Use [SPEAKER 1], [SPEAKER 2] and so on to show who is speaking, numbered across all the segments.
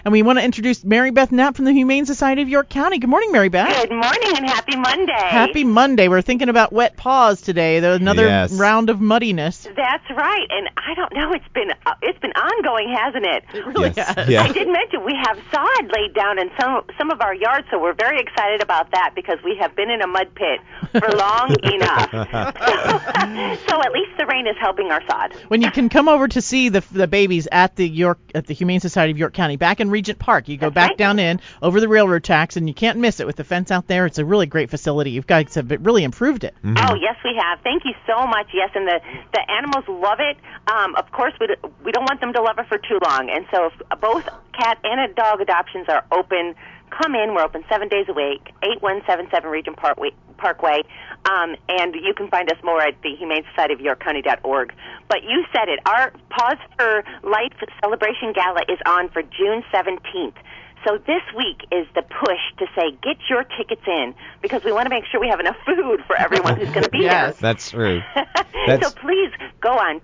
[SPEAKER 1] And we want to introduce Mary Beth Knapp from the Humane Society of York County. Good morning, Mary Beth.
[SPEAKER 2] Good morning and happy Monday.
[SPEAKER 1] Happy Monday. We're thinking about wet paws today. Another round of muddiness.
[SPEAKER 2] That's right. And I don't know, it's been ongoing, hasn't it?
[SPEAKER 1] It really has.
[SPEAKER 3] Yeah.
[SPEAKER 2] I did mention we have sod laid down in some of our yards, so we're very excited about that because we have been in a mud pit for long enough. So at least the rain is helping our sod.
[SPEAKER 1] When you can come over to see the babies at the Humane Society of York County, back in Regent Park, you go back down in over the railroad tracks, and you can't miss it with the fence out there. It's a really great facility. You guys have really improved it.
[SPEAKER 3] Mm-hmm.
[SPEAKER 2] Oh, yes, we have. Thank you so much. Yes, and the animals love it. Of course, we don't want them to love it for too long, and so if both cat and dog adoptions are open. Come in. We're open 7 days a week, 8177 Regent Parkway, and you can find us more at the Humane Society of York County.org. But you said it. Our Paws for Life Celebration Gala is on for June 17th. So this week is the push to say, get your tickets in, because we want to make sure we have enough food for everyone who's going to be there.
[SPEAKER 3] That's true.
[SPEAKER 2] So please go on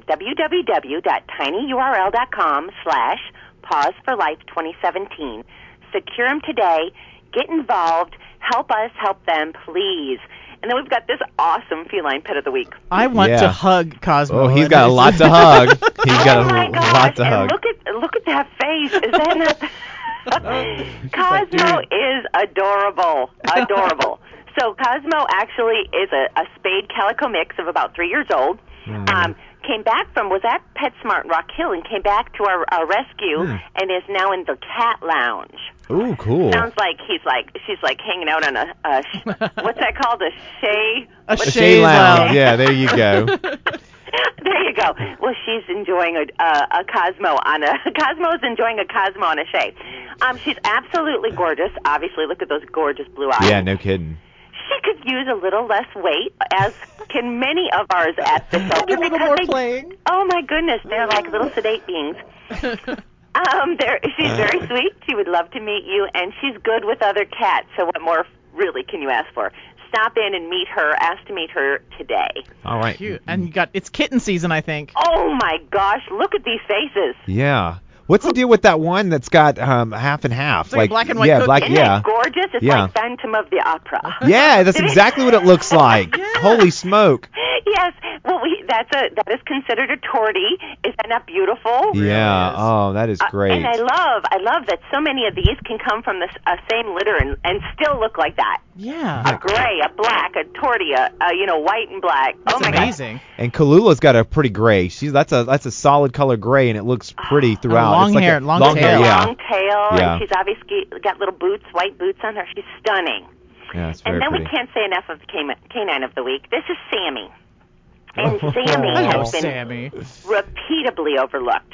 [SPEAKER 2] www.tinyurl.com/pawsforlife2017. Secure them today. Get involved. Help us help them, please. And then we've got this awesome feline pet of the week.
[SPEAKER 1] I want to hug Cosmo.
[SPEAKER 3] Oh, he's got a lot to hug. He's got a lot to hug.
[SPEAKER 2] And look at that face. Is that not... Cosmo is adorable. Adorable. So Cosmo actually is a spayed calico mix of about 3 years old. Came back was at PetSmart Rock Hill and came back to our rescue and is now in the cat lounge.
[SPEAKER 3] Ooh, cool.
[SPEAKER 2] Sounds like she's hanging out on a what's that called? A
[SPEAKER 1] chaise lounge.
[SPEAKER 3] Yeah, there you go.
[SPEAKER 2] There you go. Well, she's enjoying a Cosmo Cosmo's enjoying a Cosmo on a chaise. She's absolutely gorgeous. Obviously, look at those gorgeous blue eyes.
[SPEAKER 3] Yeah, no kidding.
[SPEAKER 2] She could use a little less weight, as can many of ours at the shelter.
[SPEAKER 1] A little more playing.
[SPEAKER 2] Oh, my goodness. They're like little sedate beings. She's very sweet. She would love to meet you, and she's good with other cats. So what more really can you ask for? Stop in and meet her. Ask to meet her today.
[SPEAKER 3] All right.
[SPEAKER 1] Cute. And it's kitten season, I think.
[SPEAKER 2] Oh, my gosh. Look at these faces.
[SPEAKER 3] Yeah. What's the deal with that one that's got half and half?
[SPEAKER 1] It's like a black and white cookie.
[SPEAKER 2] Isn't it gorgeous? It's like Phantom of the Opera.
[SPEAKER 3] Yeah, that's exactly what it looks like. Yeah. Holy smoke.
[SPEAKER 2] Yes. Well, that is considered a tortie. Is that not beautiful?
[SPEAKER 3] Yeah. Oh, that is great.
[SPEAKER 2] And I love that so many of these can come from the same litter and still look like that.
[SPEAKER 1] Yeah.
[SPEAKER 2] A gray, a black, a tortie, white and black.
[SPEAKER 1] That's amazing.
[SPEAKER 3] God. And Kallula's got a pretty gray. That's a solid color gray, and it looks pretty throughout.
[SPEAKER 1] Long hair, long tail.
[SPEAKER 2] Long tail, and she's obviously got little boots, white boots on her. She's stunning.
[SPEAKER 3] Yeah, it's very
[SPEAKER 2] And then
[SPEAKER 3] pretty.
[SPEAKER 2] we can't say enough of the canine of the week. This is Sammy. And Sammy has been repeatedly overlooked.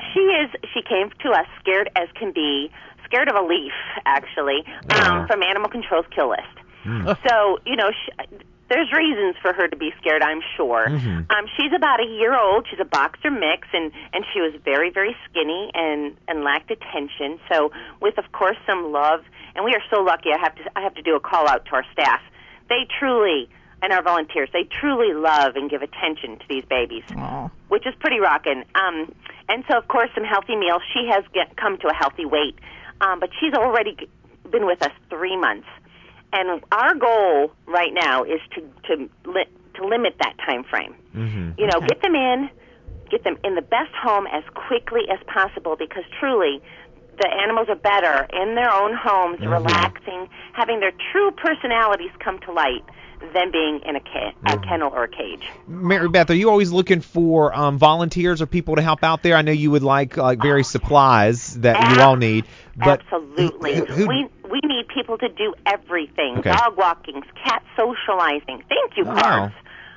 [SPEAKER 2] She came to us scared as can be, scared of a leaf, actually, from Animal Control's kill list. So, there's reasons for her to be scared, I'm sure. She's about a year old. She's a boxer mix, and she was very, very skinny and lacked attention. So with, of course, some love, and we are so lucky. I have to do a call out to our staff. They truly, and our volunteers, they truly love and give attention to these babies, which is pretty rocking. And so, of course, some healthy meals. She has come to a healthy weight, but she's already been with us 3 months. And our goal right now is to limit that time frame. Get them in the best home as quickly as possible, because truly the animals are better in their own homes, relaxing, having their true personalities come to light than being in a kennel or a cage.
[SPEAKER 3] Mary Beth, are you always looking for volunteers or people to help out there? I know you would like various supplies that you all need. But
[SPEAKER 2] absolutely. We need people to do everything. Okay. Dog walkings, cat socializing. Thank you, cards.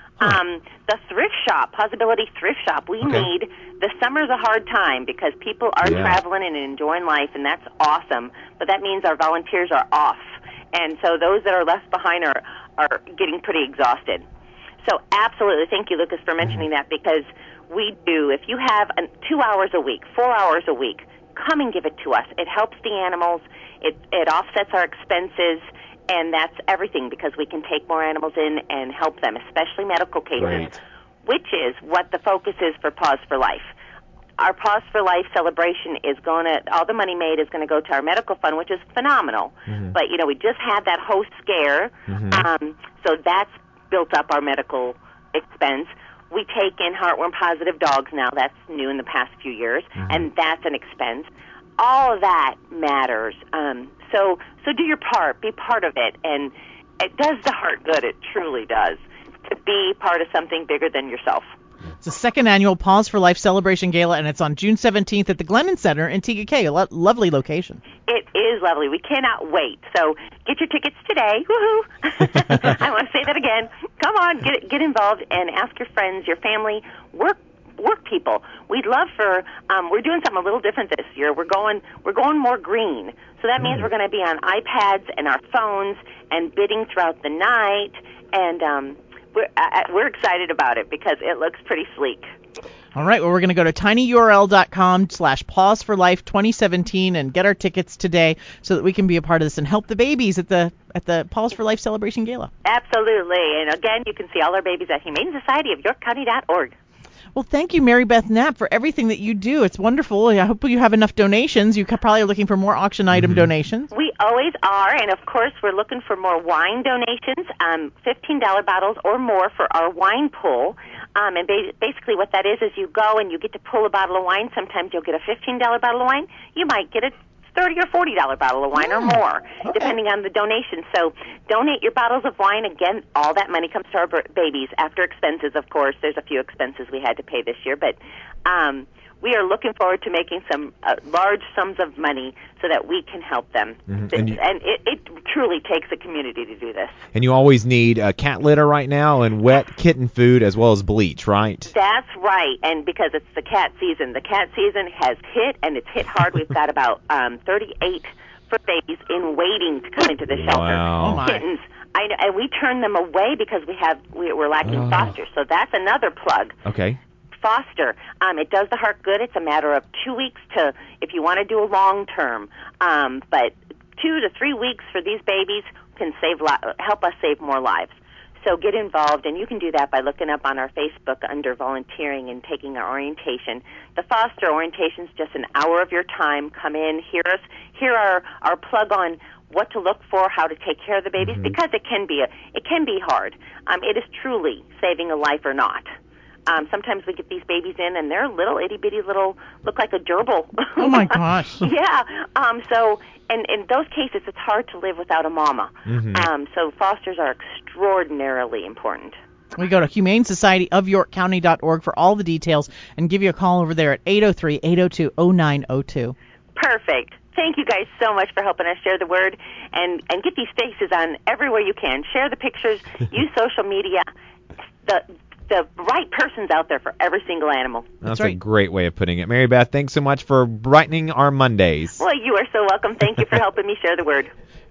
[SPEAKER 2] The thrift shop, Possibility Thrift Shop. We need, the summer's a hard time because people are traveling and enjoying life, and that's awesome. But that means our volunteers are off. And so those that are left behind are getting pretty exhausted. So absolutely, thank you, Lucas, for mentioning that, because we do, if you have 2 hours a week, 4 hours a week, come and give it to us. It helps the animals. It offsets our expenses, and that's everything, because we can take more animals in and help them, especially medical cases, which is what the focus is for Paws for Life. our Paws for Life celebration is all the money made is going to go to our medical fund, which is phenomenal. But, we just had that host scare, so that's built up our medical expense. We take in heartworm-positive dogs now. That's new in the past few years, and that's an expense. All of that matters. So do your part. Be part of it, and it does the heart good. It truly does, to be part of something bigger than yourself.
[SPEAKER 1] It's the second annual Paws for Life Celebration Gala, and it's on June 17th at the Glennon Center in TGK, a lovely location.
[SPEAKER 2] It is lovely. We cannot wait. So get your tickets today. Woohoo! I want to say that again. Come on, get involved and ask your friends, your family, work people. We'd love for. We're doing something a little different this year. We're going more green. So that means we're going to be on iPads and our phones and bidding throughout the night, and we're excited about it because it looks pretty sleek.
[SPEAKER 1] All right, well, we're going to go to tinyurl.com/pawsforlife2017 and get our tickets today so that we can be a part of this and help the babies at the Paws for Life Celebration Gala.
[SPEAKER 2] Absolutely. And again, you can see all our babies at humanesocieofyorkcounty.org.
[SPEAKER 1] Well, thank you, Mary Beth Knapp, for everything that you do. It's wonderful. I hope you have enough donations. You probably are looking for more auction item donations.
[SPEAKER 2] We always are, and of course, we're looking for more wine donations, $15 bottles or more for our wine pull. And basically what that is you go and you get to pull a bottle of wine. Sometimes you'll get a $15 bottle of wine. You might get a $30 or $40 bottle of wine or more, depending on the donation. So donate your bottles of wine. Again, all that money comes to our babies after expenses, of course. There's a few expenses we had to pay this year, but we are looking forward to making some large sums of money so that we can help them. And it truly takes a community to do this.
[SPEAKER 3] And you always need cat litter right now and wet kitten food as well as bleach, right?
[SPEAKER 2] That's right. And because it's the cat season has hit, and it's hit hard. We've got about 38 fur babies in waiting to come into the shelter.
[SPEAKER 3] Wow.
[SPEAKER 1] Oh, my.
[SPEAKER 2] Kittens. And we turn them away because we're lacking fosters. So that's another plug.
[SPEAKER 3] Okay.
[SPEAKER 2] Foster. It does the heart good. It's a matter of 2 weeks to, if you want to do a long term. But 2 to 3 weeks for these babies can help us save more lives. So get involved, and you can do that by looking up on our Facebook under volunteering and taking our orientation. The foster orientation is just an hour of your time. Come in, hear our plug on what to look for, how to take care of the babies, because it can be hard. It is truly saving a life or not. Sometimes we get these babies in, and they're little itty-bitty look like a gerbil.
[SPEAKER 1] Oh, my gosh.
[SPEAKER 2] Yeah. So in those cases, it's hard to live without a mama. So fosters are extraordinarily important.
[SPEAKER 1] We go to humanesocieofyorkcounty.org for all the details and give you a call over there at 803-802-0902.
[SPEAKER 2] Perfect. Thank you guys so much for helping us share the word and get these faces on everywhere you can. Share the pictures. Use social media. The right person's out there for every single animal.
[SPEAKER 3] That's right. A great way of putting it. Mary Beth, thanks so much for brightening our Mondays.
[SPEAKER 2] Well, you are so welcome. Thank you for helping me share the word.